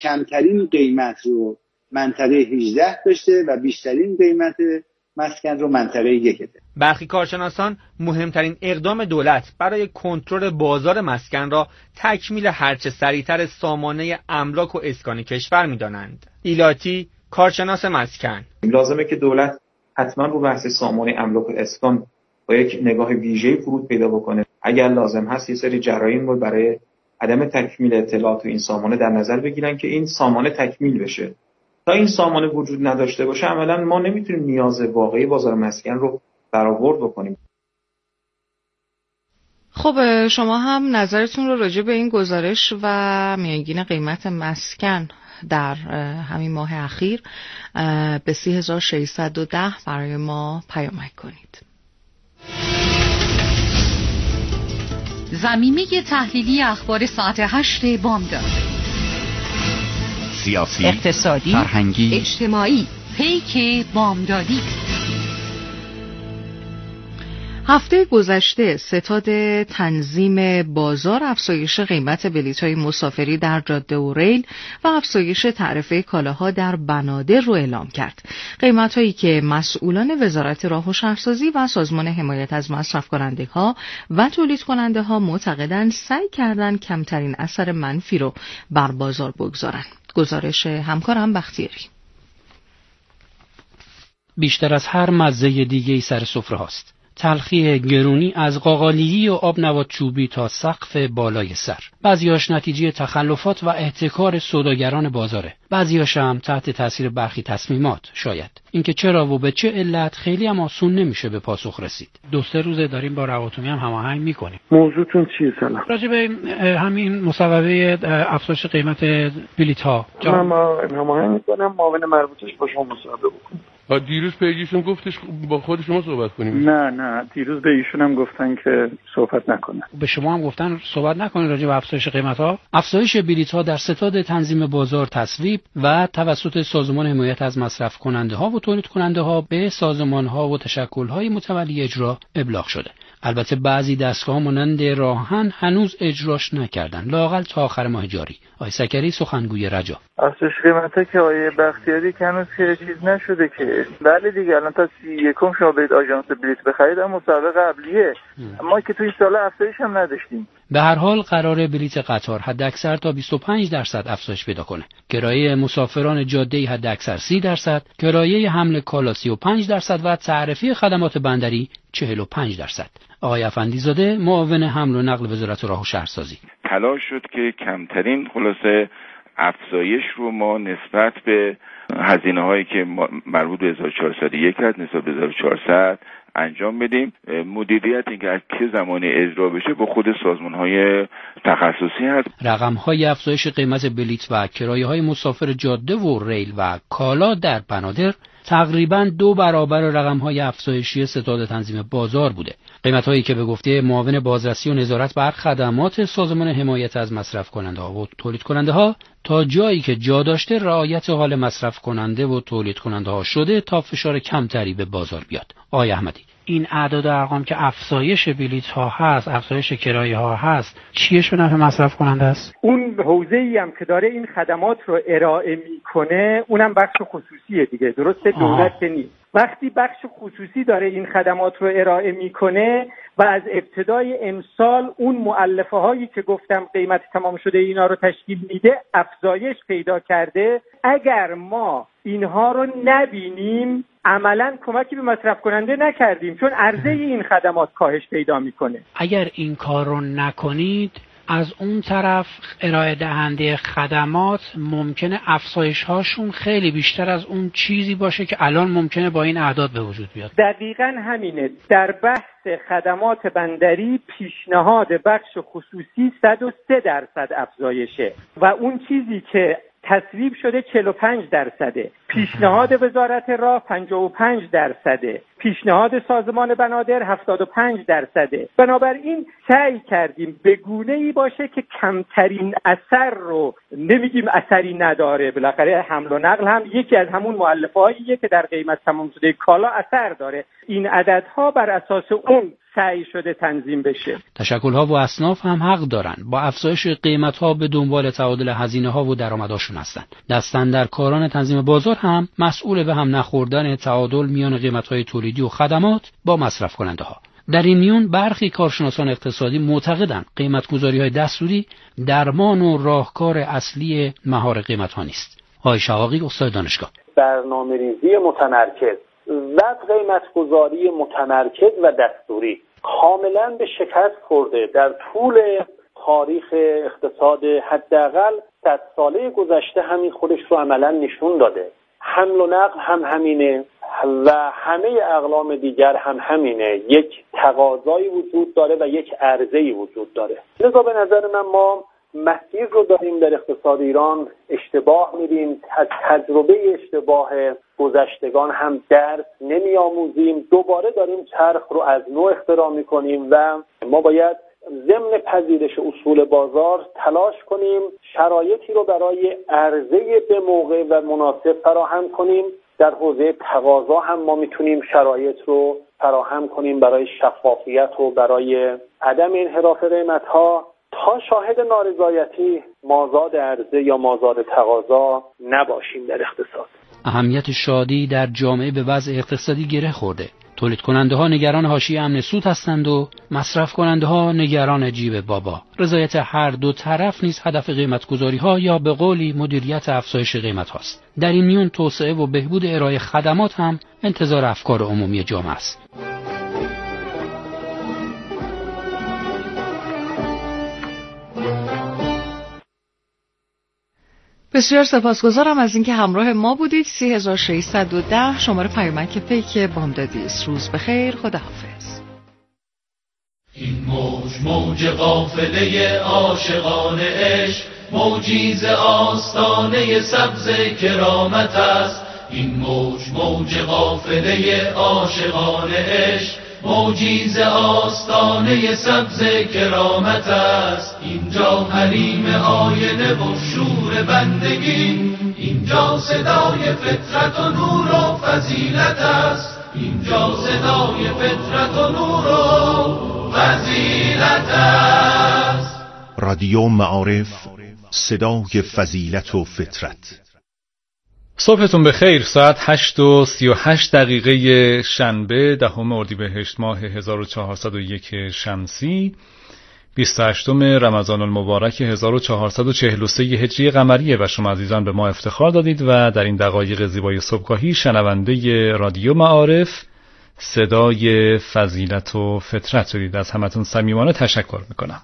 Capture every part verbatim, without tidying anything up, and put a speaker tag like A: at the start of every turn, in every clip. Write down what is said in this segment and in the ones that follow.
A: کمترین قیمت رو منطقه هجده داشته و بیشترین قیمت مسکن رو منطقه یک ده.
B: برخی کارشناسان مهمترین اقدام دولت برای کنترل بازار مسکن را تکمیل هرچه سریعتر سامانه املاک و اسکان کشور می‌دانند. ایلاتی، کارشناس مسکن:
C: لازمه که دولت حتما رو بحث سامانه املاک و اسکان با یک نگاه ویژه‌ای فرود پیدا بکنه. اگر لازم هست یه سری جرایم رو برای عدم تکمیل اطلاعات و این سامانه در نظر بگیرن که این سامانه تکمیل بشه. تا این سامانه وجود نداشته باشه عملاً ما نمیتونیم نیاز واقعی بازار مسکن رو برآورد بکنیم.
D: خب شما هم نظرتون رو راجع به این گزارش و میانگین قیمت مسکن در همین ماه اخیر به سی هزار و ششصد و ده برای ما پیامک کنید.
E: زمینه تحلیلی اخبار ساعت هشت بامداد.
F: سیاسی،
E: اقتصادی،
F: فرهنگی،
E: اجتماعی. پیک بامدادی.
D: هفته گذشته ستاد تنظیم بازار افزایش قیمت بلیط‌های مسافری در جاده و ریل و افزایش تعرفه کالاها در بنادر رو اعلام کرد. قیمت‌هایی که مسئولان وزارت راه و شهرسازی و سازمان حمایت از مصرف کنندگ‌ها و تولید کننده‌ها معتقدند سعی کردند کمترین اثر منفی رو بر بازار بگذارند. گزارش همکارم بختیاری.
G: بیشتر از هر مزه دیگه‌ای سر سفره هاست. تلخی گرونی از قاقالیگی و آب نبات چوبی تا سقف بالای سر. بعضیاش نتیجه تخلفات و احتکار سوداگران بازاره. بعضیاش هم تحت تاثیر برخی تصمیمات شاید. اینکه چرا و به چه علت خیلی هم آسون نمیشه به پاسخ رسید. دو سه روزه داریم با رواتومی هم هماهنگ میکنیم.
H: موضوعتون چیه سلام؟
G: راجع به همین مصوبه افزایش قیمت بلیط‌ها.
H: من ما هماهنگ میکنم معاون مربوطش با شما مصاحبه بکنم.
I: دیروز پیجیشون گفتش با خود شما صحبت کنیم.
H: نه نه دیروز به ایشون هم گفتن که صحبت نکنن.
G: به شما هم گفتن صحبت نکنید راجع به افزایش قیمت‌ها. افزایش بلیط‌ها در ستاد تنظیم بازار تصویب و توسط سازمان حمایت از مصرف کننده‌ها و تولید کننده‌ها به سازمان‌ها و تشکل‌های متولی اجرا ابلاغ شده. البته بعضی دستگاه مانند راهن هنوز اجراش نکردن، لااقل تا آخر ماه جاری. آقای سکری سخنگوی رجا:
J: افزایش قیمتا که آقای بختیاری که هنوز که چیز نشده که بله دیگه الان تا سی یکم شما برید آژانس بلیط بخرید اما مسابقه قبلیه، ما که توی این سال افزایش هم نداشتیم.
G: به هر حال قراره بلیط قطار حداکثر تا بیست و پنج درصد افزایش پیدا کنه. کرایه مسافران جاده‌ای حداکثر سی درصد، کرایه حمل کالا سی و پنج درصد و تعرفه خدمات بندری چهل و پنج درصد. آقای افندیزاده معاون حمل و نقل وزارت راه و شهرسازی:
K: تلاش شد که کمترین خلاصه افزایش رو ما نسبت به هزینه هایی که مربوط به هزار و چهارصد و یک هست نسبت به هزار و چهارصد انجام بدیم. مدیریت اینکه از چه زمانی اجرا بشه با خود سازمان های تخصصی هست.
G: رقم های افزایش قیمت بلیط و کرایه های مسافر جاده و ریل و کالا در بنادر تقریباً دو برابر رقم های افزایشی ستاد تنظیم بازار بوده. قیمت هایی که به گفته معاون بازرسی و نظارت بر خدمات سازمان حمایت از مصرف کننده ها و تولید کننده ها تا جایی که جا داشته رعایت حال مصرف کننده و تولید کننده ها شده تا فشار کمتری به بازار بیاد. آقای احمدی: این اعداد و ارقام که افزایش بلیط ها هست، افزایش کرایه ها هست، چیش به نفع مصرف کننده است؟
L: اون حوزه‌ای هم که داره این خدمات رو ارائه میکنه اونم بخش خصوصیه دیگه، درسته؟ دولت نیست. وقتی بخش خصوصی داره این خدمات رو ارائه میکنه و از ابتدای امسال اون مؤلفه هایی که گفتم قیمت تمام شده اینا رو تشکیل میده افزایش پیدا کرده، اگر ما اینها رو نبینیم عملاً کمکی به مصرف کننده نکردیم، چون عرضه این خدمات کاهش پیدا میکنه.
G: اگر این کار رو نکنید از اون طرف ارائه دهنده خدمات ممکنه افزایش هاشون خیلی بیشتر از اون چیزی باشه که الان ممکنه با این اعداد به وجود بیاد.
L: دقیقاً همینه. در بحث خدمات بندری پیشنهاد بخش خصوصی صد و سه درصد افزایشه و اون چیزی که تصویب شده چهل و پنج درصده. پیشنهاد وزارت راه پنجاه و پنج درصده، پیشنهاد سازمان بنادر هفتاد و پنج درصده. بنابراین سعی کردیم به گونه‌ای باشه که کمترین اثر رو، نمیگیم اثری نداره، بالاخره حمل و نقل هم یکی از همون مؤلفه‌ایه که در قیمت تمام شده کالا اثر داره. این عددها بر اساس اون سعی شده تنظیم بشه.
G: تشکل‌ها و اصناف هم حق دارن، با افزایش قیمت‌ها به دنبال تعادل هزینه‌ها و درآمدهاشون هستن. دستاندرکاران تنظیم بازار هم مسئول به هم نخوردن تعادل میان قیمت‌های تولیدی و خدمات با مصرف کننده‌ها. در این میون برخی کارشناسان اقتصادی معتقدند قیمت‌گذاری‌های دستوری درمان و راهکار اصلی مهار قیمت‌ها نیست. آقای شقاقی، استاد دانشگاه:
F: برنامه‌ریزی متمرکز و قیمت‌گذاری متمرکز و دستوری کاملا به شکست خورده در طول تاریخ اقتصاد حداقل صد ساله گذشته. همین خودش رو عملا نشون داده. حمل و نقل هم همینه و همه اقلام دیگر هم همینه. یک تقاضایی وجود داره و یک عرضه‌ای وجود داره. لذا به نظر من ما مسیر رو داریم در اقتصاد ایران اشتباه میریم. از تجربه اشتباه گذشتگان هم درس نمیآموزیم، دوباره داریم چرخ رو از نو اختراع میکنیم و ما باید ضمن پذیرش اصول بازار تلاش کنیم شرایطی رو برای عرضه به موقع و مناسب فراهم کنیم. در حوزه تقاضا هم ما میتونیم شرایط رو فراهم کنیم برای شفافیت و برای عدم انحراف قیمت‌ها تا شاهد نارضایتی مازاد عرضه یا مازاد تقاضا نباشیم در اقتصاد.
G: اهمیت شادی در جامعه به وضع اقتصادی گره خورده. تولید کننده ها نگران حاشیه امن سود هستند و مصرف کننده ها نگران جیب بابا. رضایت هر دو طرف نیز هدف قیمت گذاری ها یا به قولی مدیریت افزایش قیمت هاست. در این میون توسعه و بهبود ارائه خدمات هم انتظار افکار عمومی جامعه است.
D: بسیار سپاسگزارم از اینکه همراه ما بودید. سه هزار و ششصد و ده شماره پیامک پیک بامدادی است. روز بخیر، خداحافظ.
M: این موج موج قافله عاشقان عشق، موجی ز آستانه سبز کرامت است. این موج موج قافله عاشقان عشق، موجی ز آستانه سبز کرامت است. اینجا حریم آینه و شور بندگی، اینجا صدای فطرت و نور و فضیلت است. اینجا صدای فطرت و نور و فضیلت است.
N: رادیو معارف، صدای فضیلت و فطرت.
O: صبحتون بخیر. ساعت هشت و سی و هشت دقیقه شنبه دهم اردیبهشت ماه هزار و چهارصد و یک شمسی، بیست و هشتم رمضان المبارک هزار و چهارصد و چهل و سه هجری قمریه و شما عزیزان به ما افتخار دادید و در این دقایق زیبای صبحگاهی شنونده رادیو معارف، صدای فضیلت و فطرت شدید. از همتون صمیمانه تشکر میکنم.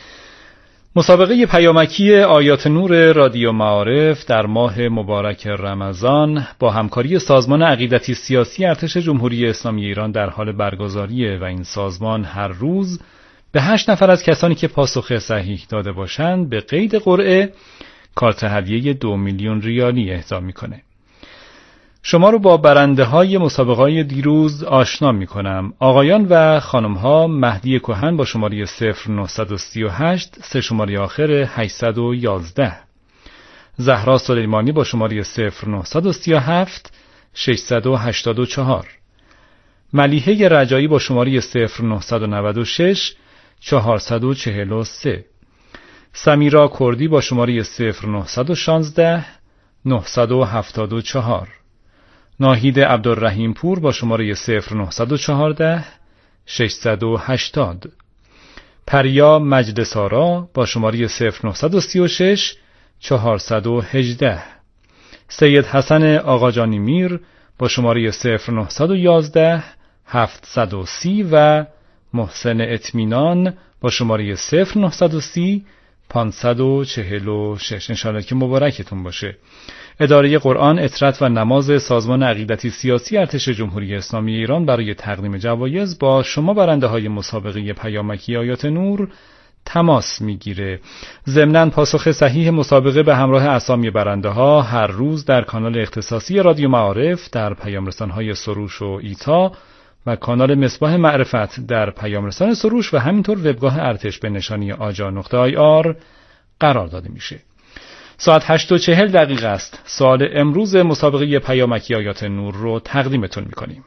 O: مسابقه پیامکی آیات نور رادیو معارف در ماه مبارک رمضان با همکاری سازمان عقیدتی سیاسی ارتش جمهوری اسلامی ایران در حال برگزاریه و این سازمان هر روز به هشت نفر از کسانی که پاسخ صحیح داده باشند به قید قرعه کارت هدیه دو میلیون ریالی اهدا میکنه. شما رو با برنده های مسابقه های دیروز آشنا می کنم. آقایان و خانم ها: مهدی کهن با شماره صفر نهصد و سی و هشت، سه شماره آخر هشتصد و یازده. زهرا سلیمانی با شماره صفر نهصد و سی و هفت، ششصد و هشتاد و چهار. ملیحه رجایی با شماره صفر نهصد و نود و شش، چهارصد و چهل و سه. سمیرا کردی با شماره صفر نهصد و شانزده، نهصد و هفتاد و چهار. ناهید عبدالرحیم پور با شماره صفر نهصد و چهارده، ششصد و هشتاد. پریا مجدسارا با شماره صفر نهصد و سی و شش، چهارصد و هجده. سید حسن آقاجانی میر با شماره صفر نهصد و یازده، هفتصد و سی و محسن اطمینان با شماره صفر نهصد و سی، پانصد و چهل و شش. انشاءالله که مبارکتون باشه. اداره قرآن، اطرت و نماز سازمان عقیدتی سیاسی ارتش جمهوری اسلامی ایران برای تقدیم جوایز با شما برنده های مسابقه پیامکی آیات نور تماس میگیره. ضمناً پاسخ صحیح مسابقه به همراه اسامی برنده ها هر روز در کانال اختصاصی رادیو معارف در پیامرسان‌های سروش و ایتا و کانال مصباح معرفت در پیامرسان سروش و همینطور وبگاه ارتش به نشانی آجا نقطه آی آر قرار داده میشه. ساعت هشت و چهل دقیقه است. سوال امروز مسابقه پیامکی آیات نور رو تقدیمتون میکنیم.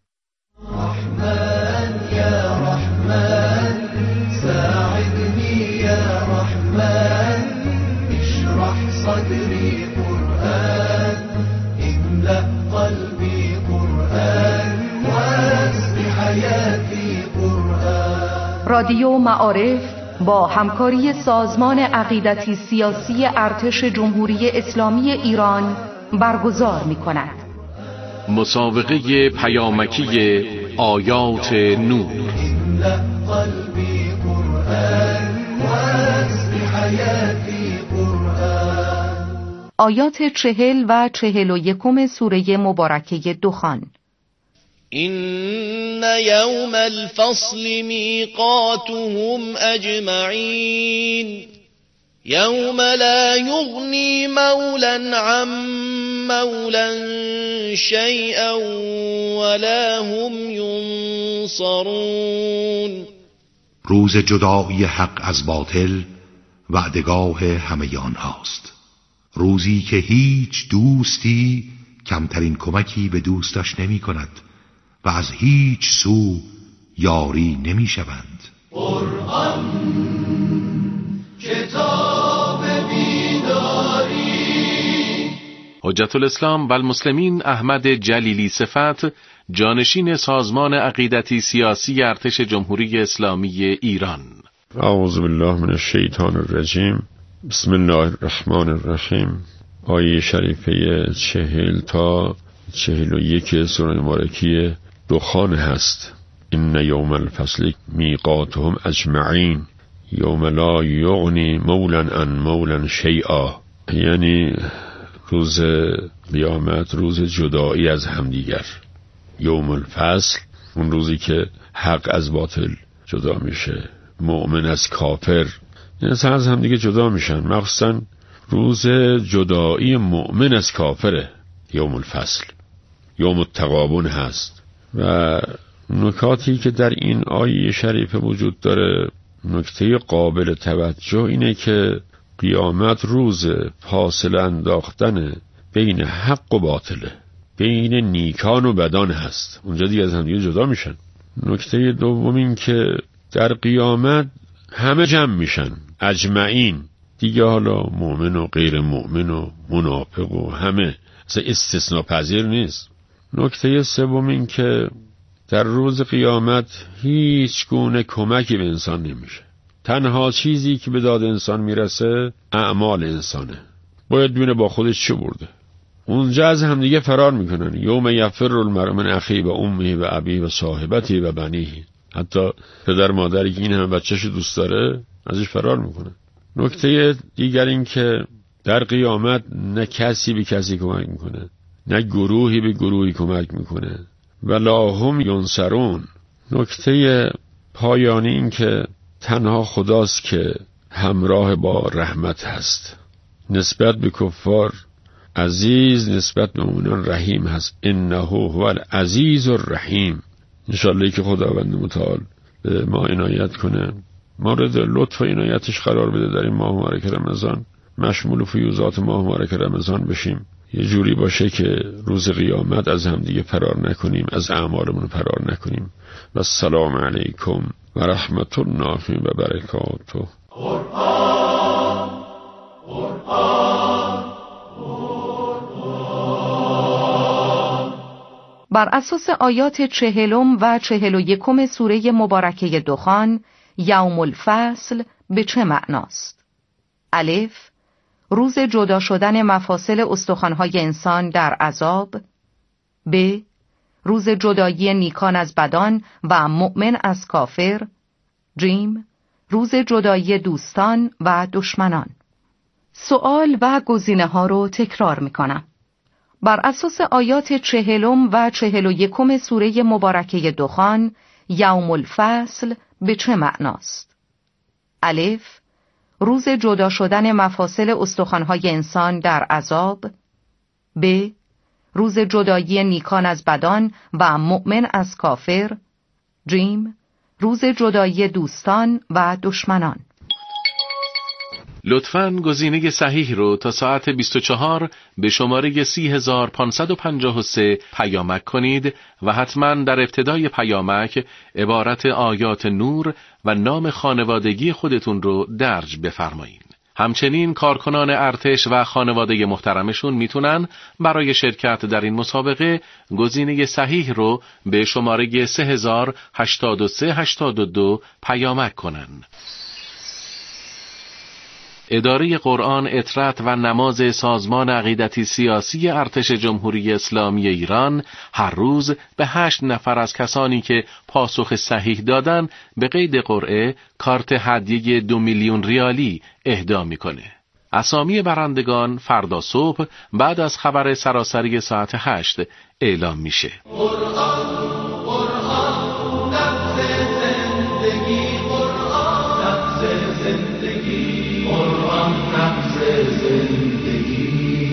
M: رحمن یا رحمن ساعدنی یا رحمن اشرح صدری قرآن املأ قلبی قرآن واسق حیاتی قرآن.
P: رادیو معارف با همکاری سازمان عقیدتی سیاسی ارتش جمهوری اسلامی ایران برگزار می‌کند.
Q: مسابقه پیامکی آیات نور.
P: آیات چهل و چهل و یکم سوره مبارکه دخان.
R: إن يوم الفصل ميقاتهم أجمعين يوم لا يغني مولا عن مولا شيئا ولا هم ينصرون.
S: روز جدایی حق از باطل وعدگاه همه آنهاست. روزی که هیچ دوستی کمترین کمکی به دوستش نمی کند و از هیچ سو یاری نمی شوند.
M: قرآن کتاب بیداری.
Q: حجت الاسلام و المسلمین احمد جلیلی صفت، جانشین سازمان عقیدتی سیاسی ارتش جمهوری اسلامی ایران.
T: اعوذ بالله من الشیطان الرجیم. بسم الله الرحمن الرحیم. آیه شریفه چهل تا چهل و یک سوره مبارکه دخان هست. این یوم الفصل میقاتهم اجمعین یوم لا یغنی مولا عن مولا شیئا، یعنی روز قیامت روز جدایی از همدیگر. یوم الفصل اون روزی که حق از باطل جدا میشه، مؤمن از کافر، یعنی از همدیگه جدا میشن. مخصوصا روز جدایی مؤمن از کافره یوم الفصل. یوم التغابن هست. و نکاتی که در این آیه شریفه وجود داره، نکته قابل توجه اینه که قیامت روز فاصله انداختن بین حق و باطله، بین نیکان و بدان هست. اونجا دیگه از هم دیگه جدا میشن. نکته دوم این که در قیامت همه جمع میشن، اجمعین، دیگه حالا مؤمن و غیر مؤمن و منافق و همه، اصلا استثناء پذیر نیست. نکته سوم این که در روز قیامت هیچ گونه کمکی به انسان نمیشه. تنها چیزی که به داد انسان میرسه اعمال انسانه. باید ببینه با خودش چه برده. اونجا از همدیگه فرار میکنن. یوم یفر المرء من اخیه و امه و ابیه و صاحبته و بنیه. حتی پدر مادری که این همه بچه‌ش دوست داره ازش فرار میکنه. نکته دیگر این که در قیامت نه کسی به کسی کمک میکنه، نه گروهی به گروهی کمک میکنه و لا هم ینصرون. نکته پایانی این که تنها خداست که همراه با رحمت هست. نسبت به کفار عزیز، نسبت به مؤمنان رحیم هست. انه هو العزیز الرحیم. انشالله که خداوند متعال ما عنایت کنه، مورد لطف و عنایتش قرار بده در این ماه مبارک رمضان، مشمول فیوزات ماه مبارک رمضان بشیم. یه جوری باشه که روز قیامت از هم دیگه فرار نکنیم، از اعمالمون فرار نکنیم. و السلام علیکم و رحمت الله و برکاته.
M: قرآن قرآن
P: بر اساس آیات چهلم و چهل و یکم سوره مبارکه دخان، یوم الفصل به چه معناست؟ الف، روز جدا شدن مفاصل استخوان‌های انسان در عذاب. ب، روز جدایی نیکان از بدان و مؤمن از کافر. جیم، روز جدایی دوستان و دشمنان. سوال و گزینه‌ها رو تکرار می‌کنم. بر اساس آیات چهلم و چهل و یکم سوره مبارکه دخان، یوم الفصل به چه معناست؟ الف روز جدا شدن مفاصل استخوان‌های انسان در عذاب. ب روز جدایی نیکان از بدان و مؤمن از کافر. جیم روز جدایی دوستان و دشمنان.
Q: لطفاً گزینه صحیح رو تا ساعت بیست و چهار به شماره سی هزار و پانصد و پنجاه و سه پیامک کنید و حتماً در ابتدای پیامک عبارت آیات نور و نام خانوادگی خودتون رو درج بفرمایید. همچنین کارکنان ارتش و خانواده محترمشون میتونن برای شرکت در این مسابقه گزینه صحیح رو به شماره سه هزار و هشتاد و سه هشتاد و دو پیامک کنن. اداره قرآن، اطرت و نماز سازمان عقیدتی سیاسی ارتش جمهوری اسلامی ایران هر روز به هشت نفر از کسانی که پاسخ صحیح دادن به قید قرعه کارت هدیه دو میلیون ریالی اهدا میکنه. اسامی برندگان فردا صبح بعد از خبر سراسری ساعت هشت اعلام میشه.
M: قرآن قرآن نبض زندگی، قرآن نبض زندگی، قرآن نبض زندگی.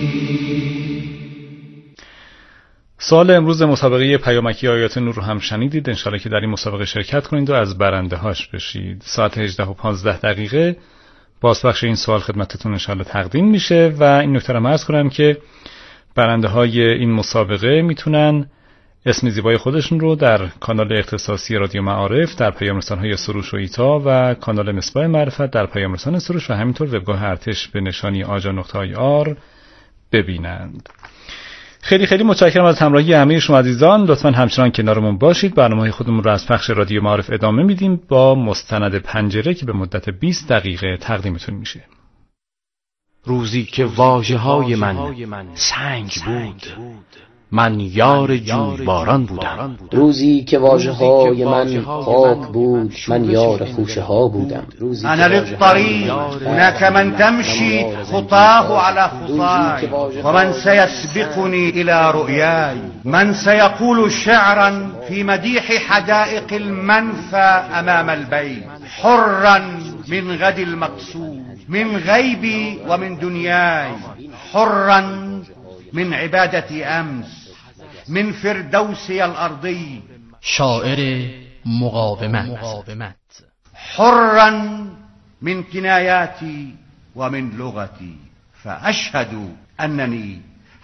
O: سوال امروز مسابقه پیامکی آیات نور رو هم شنیدید. انشالله که در این مسابقه شرکت کنید و از برنده هاش بشید. ساعت هجده و پانزده دقیقه بازپخش این سوال خدمتتون انشالله تقدیم میشه و این نکته رو عرض کنم که برنده های این مسابقه میتونن اسم زیبای خودشون رو در کانال اختصاصی رادیو معارف در پیام رسان‌های سروش و ایتا و کانال مصباح معرفت در پیام رسان سروش و همینطور وبگاه ارتش به نشانی آجا نقطه آی آر ببینند. خیلی خیلی متشکرم از همراهی همه شما عزیزان. لطفاً همچنان کنارمون باشید. برنامه‌های خودمون رو از پخش رادیو معارف ادامه میدیم با مستند پنجره که به مدت بیست دقیقه تقدیمتون میشه.
U: روزی که واژه‌های من سنگ بود، من یار جویباران بودم.
V: روزی که واژه‌های من خاک بود، من یار خوشه ها بودم.
W: انا للطريق هناك من تمشي خطاه على خطاي ومن سيسبقني الى رؤياي، من سيقول شعرا في مديح حدائق المنفى امام البيت، حرا من غد المقصود، من غيبي ومن دنياي، حرا من عبادة امس، من فردوسی الارضی.
U: شاعر مقاومت.
W: حرا من کنایاتی و من لغتی، فاشهد اننی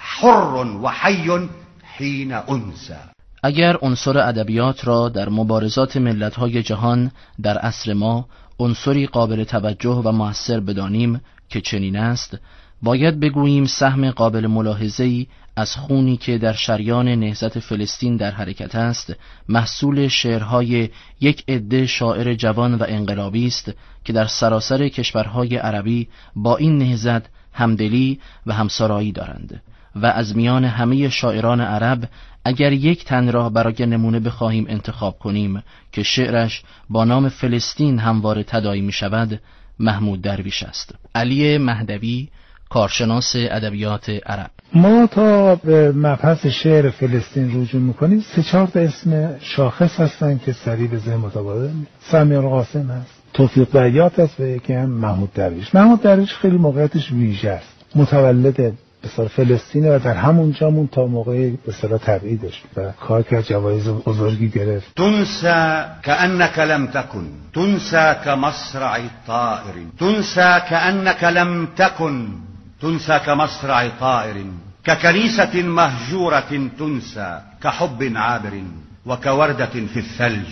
W: حر و حی حین انسى.
U: اگر عنصر ادبیات را در مبارزات ملت‌های جهان در عصر ما عنصری قابل توجه و مؤثر بدانیم که چنین است، باید بگوییم سهم قابل ملاحظه‌ای از خونی که در شریان نهضت فلسطین در حرکت است، محصول شعرهای یک عده شاعر جوان و انقلابی است که در سراسر کشورهای عربی با این نهضت همدلی و همسرایی دارند و از میان همه شاعران عرب اگر یک تن را برای نمونه بخواهیم انتخاب کنیم که شعرش با نام فلسطین همواره تداعی می شود، محمود درویش است. علی مهدوی، کارشناس ادبیات عرب.
X: ما تا به مبحث شعر فلسطین رجوع میکنیم سه چهار تا اسم شاخص هستن که سریع به ذهن متبادر میاد. سمیار قاسم هست، توفیق بیات هست و یکی هم محمود درویش. محمود درویش خیلی موقعیتش ویژه است، متولد به اصطلاح فلسطینه و در همونجامون تا موقع به اصطلاح تبعیدش و کار که جوایز بزرگی گرفت.
W: تنسى كأنك لم تكن، تنسى كمصرع طائر، تنسى كأنك لم تكن، تنسى كمصرع طائر، ككنيسة مهجورة تنسى، كحب عابر وكوردة في الثلج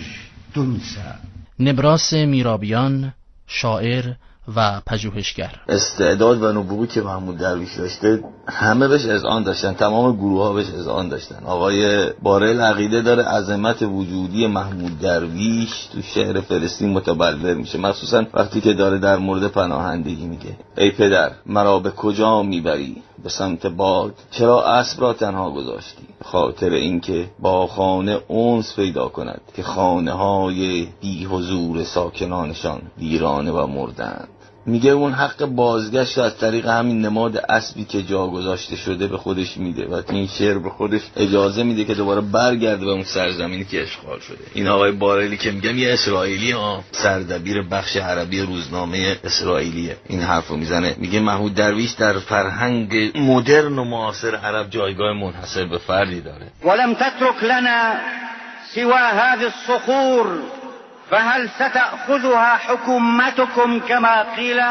W: تنسى.
U: نبراس میرابیان، شاعر و پژوهشگر.
Y: استعداد و نبوغی که محمود درویش داشته همه بهش اذعان داشتن، تمام گروه ها بهش اذعان داشتن. آقای بارل عقیده داره عظمت وجودی محمود درویش تو شعر فلسطین متبلور میشه، مخصوصا وقتی که داره در مورد پناهندگی میگه ای پدر مرا به کجا میبری به سمت باد، چرا اسب را تنها گذاشتی؟ خاطر اینکه با خانه انس پیدا کند که خانه های بی حضور ساکنانشان ویرانه و مردند. میگه اون حق بازگشت از طریق همین نماد اسبی که جا گذاشته شده به خودش میده و این شعر به خودش اجازه میده که دوباره برگرده به اون سرزمینی که اشغال شده. این آقای باریلی که میگم یه اسرائیلی ها، سردبیر بخش عربی روزنامه اسرائیلیه، این حرفو میزنه، میگه محمود درویش در فرهنگ مدرن و معاصر عرب جایگاه منحصر به فردی داره.
W: ولم تترك لنا سوى هذه الصخور فهل ستأخذها حكومتكم كما قيل؟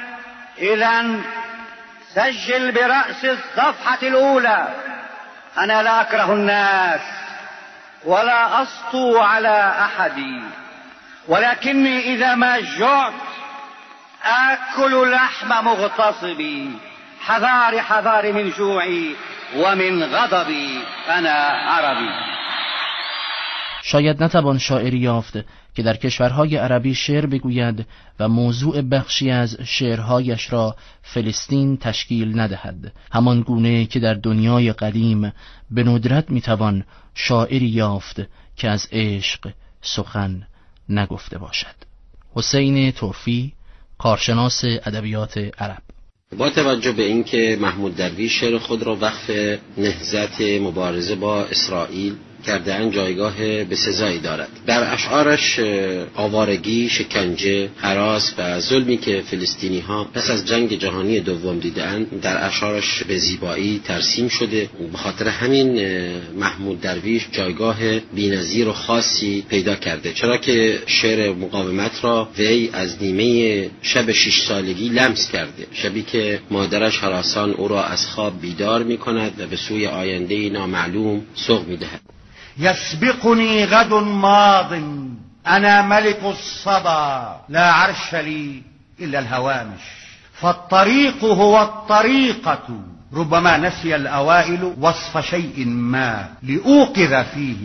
W: إذن سجل برأس الصفحة الأولى أنا لا أكره الناس ولا أسطو على أحد ولكني إذا ما جعت آكل لحم مغتصبي حذار حذار من جوعي ومن غضبي أنا عربي.
U: شاید نتوان شاعری یافت که در کشورهای عربی شعر بگوید و موضوع بخشی از شعرهایش را فلسطین تشکیل ندهد، همان گونه که در دنیای قدیم به ندرت میتوان شاعری یافت که از عشق سخن نگفته باشد. حسین طرفی، کارشناس ادبیات عرب.
A: با توجه به اینکه محمود درویش شعر خود را وقف نهضت مبارزه با اسرائیل کرده‌اند جایگاه بسزایی دارد. در اشعارش آوارگی، شکنجه، هراس و ظلمی که فلسطینی ها پس از جنگ جهانی دوم دیدند در اشعارش به زیبایی ترسیم شده. به خاطر همین محمود درویش جایگاه بی‌نظیر و خاصی پیدا کرده، چرا که شعر مقاومت را وی از نیمه شب شش سالگی لمس کرده، شبی که مادرش هراسان او را از خواب بیدار می کند و به سوی آینده نامعلوم سوق می دهد.
W: يسبقني غد ماض أنا ملك الصبا لا عرش لي إلا الهوامش فالطريق هو الطريقة ربما نسي الأوائل وصف شيء ما لأوقظ فيه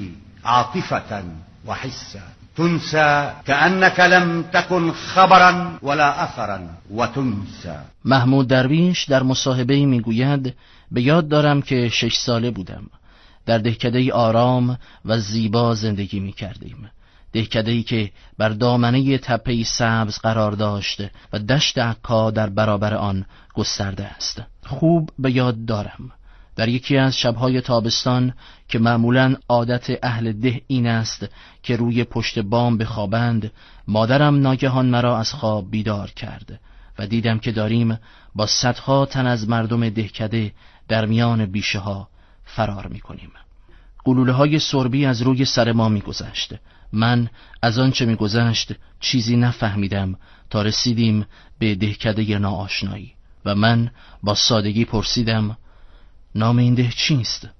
W: عاطفة وحسا تنسى كأنك لم تكن خبرا ولا أثرا وتنسى.
U: محمود درویش در مصاحبه‌ای میگوید به یاد دارم که شش ساله بودم. در دهکده‌ای آرام و زیبا زندگی می کردیم. دهکده‌ای که بر دامنه تپه‌ای سبز قرار داشته و دشت عکا در برابر آن گسترده است. خوب به یاد دارم در یکی از شب‌های تابستان که معمولاً عادت اهل ده این است که روی پشت بام بخوابند، مادرم ناگهان مرا از خواب بیدار کرد و دیدم که داریم با صدها تن از مردم دهکده در میان بیشه ها فرار میکنیم. گلوله های سربی از روی سر ما میگذشت. من از آنچه میگذشت چیزی نفهمیدم تا رسیدیم به دهکده ناآشنایی و من با سادگی پرسیدم نام این ده چیست؟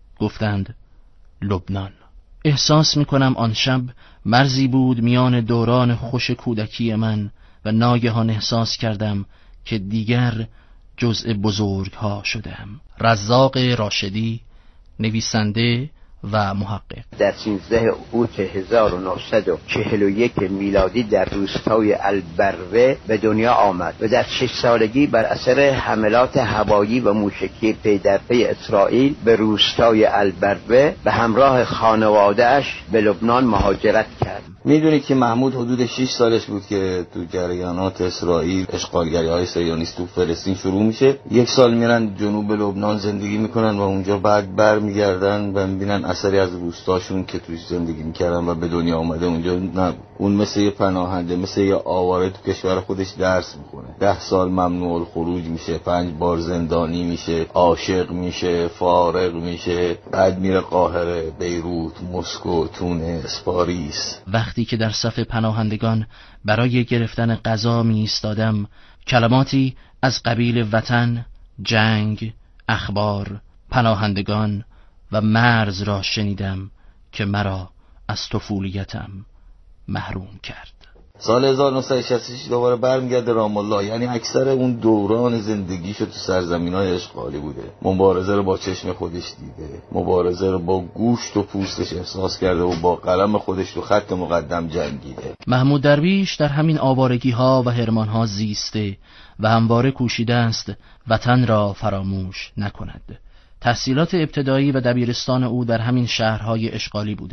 U: گفتند لبنان. احساس میکنم آن شب مرزی بود میان دوران خوش کودکی من و ناگهان احساس کردم که دیگر جزء بزرگ ها شدم. رزاق راشدی، نویسنده و محقق.
B: در سیزده اوت هزار و نهصد و چهل و یک میلادی در روستای البروه به دنیا آمد و در شش سالگی بر اثر حملات هوایی و موشکی پی در پی اسرائیل به روستای البروه به همراه خانواده‌اش به لبنان مهاجرت کرد.
Y: میدونید که محمود حدود شش سالش بود که تو جریانات اسرائیل اشغالگری های صهیونیست تو فلسطین شروع میشه. یک سال میرن جنوب لبنان زندگی میکنن و اونجا بعد برمیگردن و میبینن اثری از روستاشون که توش زندگی میکردن و به دنیا اومده اونجا نبود. اون مثل یه پناهنده، مثل یه آواره تو کشور خودش درس میکنه. ده سال ممنوع الخروج میشه، پنج بار زندانی میشه، عاشق میشه، فارغ میشه، بعد میره قاهره، بیروت، مسکو، تونس، پاریس.
U: وقتی که در صف پناهندگان برای گرفتن غذا می ایستادم، کلماتی از قبیل وطن، جنگ، اخبار، پناهندگان و مرز را شنیدم که مرا از طفولیتم محروم کرد.
Y: سال هزار و نهصد و شصت و شش دوباره برمیگرده رام الله، یعنی اکثر اون دوران زندگیشو تو سرزمینای اشغالی بوده. مبارزه رو با چشم خودش دیده، مبارزه رو با گوشت و پوستش احساس کرده و با قلم خودش تو خط مقدم جنگیده.
U: محمود درویش در همین آوارگی ها و هرمان ها زیسته و همواره کوشیده است وطن را فراموش نکند. تحصیلات ابتدایی و دبیرستان او در همین شهرهای اشغالی بوده.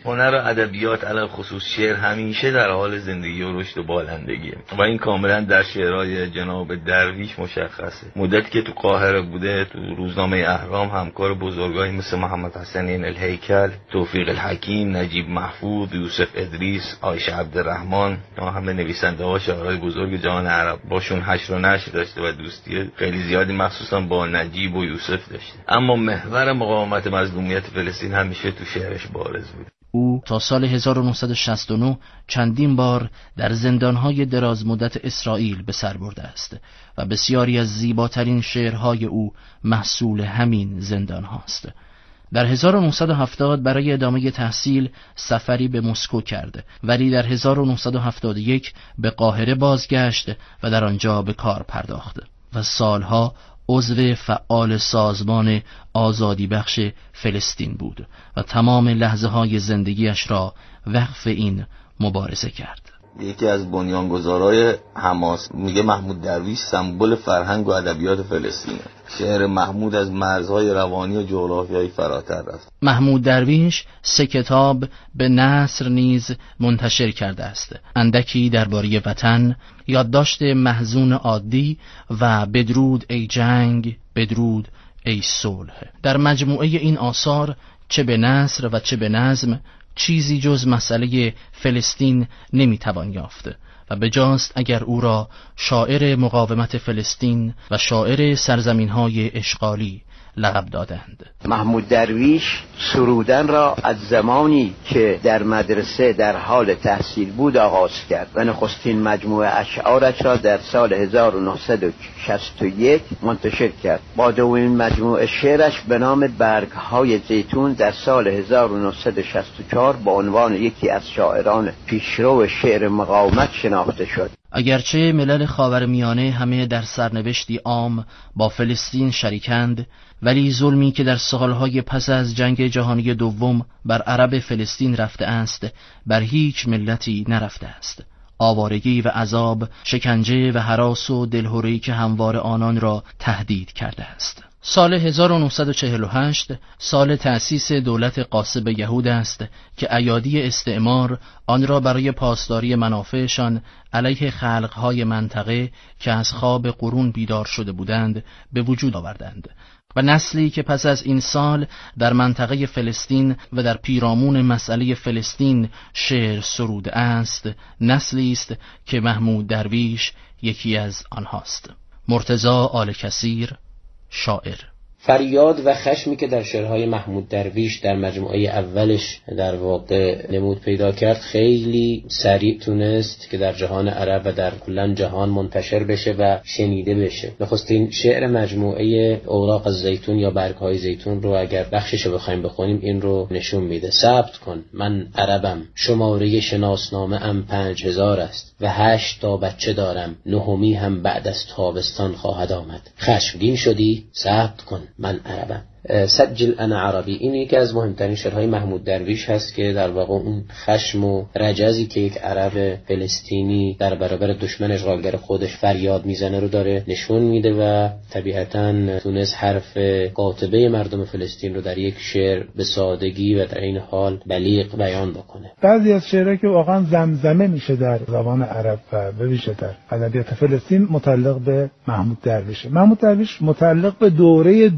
Y: هنر و ادبیات علاوه خصوص شعر همیشه در حال زندگی و رشد و بالندگیه و این کاملا در شعرهای جناب درویش مشخصه. مدتی که تو قاهره بوده تو روزنامه اهرام همکار بزرگایی مثل محمد حسنین الهیکل، توفیق الحکیم، نجیب محفوظ، یوسف ادریس، عایشه عبدالرحمن، اینا همه نویسنده ها شاعرای بزرگ جهان عرب باشون حشر و نشر داشته و دوستی خیلی زیادی مخصوصا با نجیب و یوسف داشته. اما محور مقاومت مظلومیت فلسطین همیشه تو شعرش بارز بود.
U: او تا سال هزار و نهصد و شصت و نه چندین بار در زندانهای دراز مدت اسرائیل به سر برده است و بسیاری از زیباترین شعرهای او محصول همین زندان هاست. در هزار و نهصد و هفتاد برای ادامه تحصیل سفری به مسکو کرد، ولی در هزار و نهصد و هفتاد و یک به قاهره بازگشت و در آنجا به کار پرداخت و سالها عضو فعال سازمان آزادی بخش فلسطین بود و تمام لحظه های زندگیش را وقف این مبارزه کرد.
Y: یکی از بنیانگذارای حماس میگه محمود درویش سمبل فرهنگ و ادبیات فلسطینه. شعر محمود از مرزهای روانی و جغرافیایی فراتر رفت.
U: محمود درویش سه کتاب به نثر نیز منتشر کرده است: اندکی درباره وطن، یادداشت محزون عادی و بدرود ای جنگ، بدرود ای صلح. در مجموعه این آثار چه به نثر و چه به نظم چیزی جز مسئله فلسطین نمیتوان یافت و بجاست اگر او را شاعر مقاومت فلسطین و شاعر سرزمین‌های اشغالی لقب دادند.
B: محمود درویش سرودن را از زمانی که در مدرسه در حال تحصیل بود آغاز کرد و نخستین مجموعه اشعارش را در سال هزار و نهصد و شصت و یک منتشر کرد. با دومین مجموعه شعرش به نام برگ‌های زیتون در سال هزار و نهصد و شصت و چهار با عنوان یکی از شاعران پیشرو شعر مقاومت شناخته شد.
U: اگرچه ملل خاورمیانه همه در سرنوشتی عام با فلسطین شریکند، ولی ظلمی که در سالهای پس از جنگ جهانی دوم بر عرب فلسطین رفته است بر هیچ ملتی نرفته است. آوارگی و عذاب، شکنجه و هراس و دلهره‌ای که هموار آنان را تهدید کرده است. سال هزار و نهصد و چهل و هشت سال تأسیس دولت غاصب یهود است که ایادی استعمار آن را برای پاسداری منافعشان علیه خلقهای منطقه که از خواب قرون بیدار شده بودند به وجود آوردند و نسلی که پس از این سال در منطقه فلسطین و در پیرامون مسئله فلسطین شعر سروده است، نسلی است که محمود درویش یکی از آنهاست. مرتضی آل کثیر، شاعر.
A: فریاد و خشمی که در شعرهای محمود درویش در مجموعه اولش در واقع نمود پیدا کرد خیلی سریع تونست که در جهان عرب و در کلن جهان منتشر بشه و شنیده بشه. نخستین شعر مجموعه اوراق الزیتون یا برگ‌های زیتون رو اگر بخشش رو بخوایم بخونیم این رو نشون میده: ثبت کن من عربم، شماره شناسنامه ام پنج هزار است و هشت تا بچه دارم، نهمی هم بعد از تابستان خواهد آمد. خشمگین شدی؟ ثبت کن من عربم. سجل انا عربی. این یکی از مهمترین شعرهای محمود درویش هست که در واقع اون خشم و رجزی که یک عرب فلسطینی در برابر دشمن اشغالگر خودش فریاد میزنه رو داره نشون میده و طبیعتاً تونست حرف قاطبه مردم فلسطین رو در یک شعر به سادگی و در این حال بلیغ بیان بکنه.
X: بعضی از شعرها که واقعا زمزمه میشه در زبان عرب و به ویژه در ادبیات فلسطین متعلق به محمود درویش. محمود درویش متعلق به دوره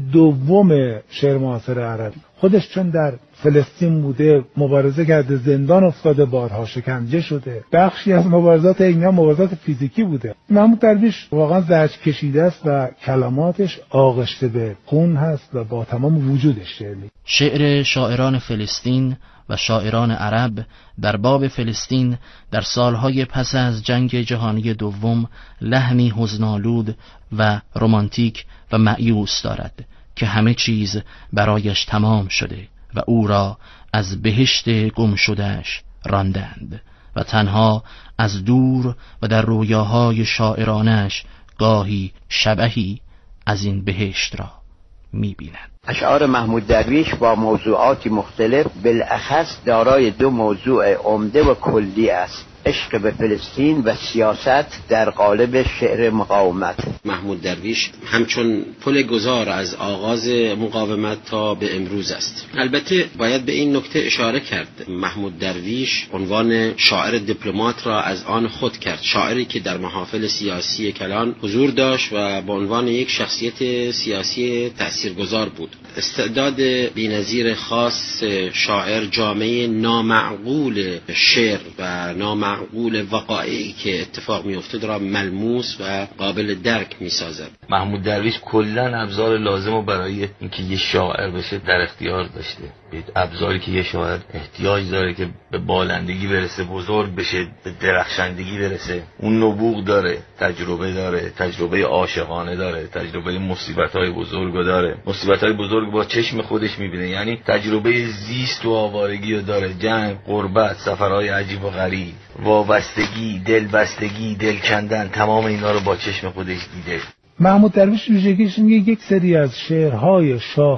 X: دوم شعر معاصر عربی. خودش چون در فلسطین بوده، مبارزه کرده، زندان افتاده، بارها شکنجه شده. بخشی از مبارزات اینا مبارزات فیزیکی بوده. محمود درویش واقعا زجر کشیده است و کلماتش آغشته به خون هست و با تمام وجودش شعر میگه.
U: شعر شاعران فلسطین و شاعران عرب در باب فلسطین در سالهای پس از جنگ جهانی دوم لحنی حزن‌آلود و رمانتیک و مأیوس دارد که همه چیز برایش تمام شده و او را از بهشت گم شدهش راندند و تنها از دور و در رویاهای شاعرانش گاهی شبحی از این بهشت را می‌بینند.
B: اشعار محمود درویش با موضوعاتی مختلف بالاخص دارای دو موضوع عمده و کلی است: عشق به فلسطین و سیاست در قالب شعر مقاومت.
A: محمود درویش همچون پل گذار از آغاز مقاومت تا به امروز است. البته باید به این نکته اشاره کرد، محمود درویش عنوان شاعر دیپلمات را از آن خود کرد، شاعری که در محافل سیاسی کلان حضور داشت و به عنوان یک شخصیت سیاسی تاثیرگذار بود. استعداد بی‌نظیر خاص شاعر جامعه نامعقول شعر و نامعقول وقایعی که اتفاق می‌افتاد را ملموس و قابل درک می‌سازد.
Y: محمود درویش کلاً ابزار لازم رو برای اینکه یه شاعر بشه در اختیار داشته. ابزاری که یه شاعر احتیاج داره که به بالندگی برسه، بزرگ بشه، به درخشندگی برسه. اون نبوغ داره، تجربه داره، تجربه عاشقانه داره، تجربه مصیبت‌های بزرگ داره. مصیبت‌های بزرگ با چشم خودش می‌بینه، یعنی تجربه زیست و آوارگی رو داره، جنگ، غربت، سفرهای عجیب و غریب، وابستگی، دلبستگی، دل کندن، تمام اینا رو با چشم خودش دیده.
X: محمود درویش ویژگیش اینه یک سری از شعرهای شاخ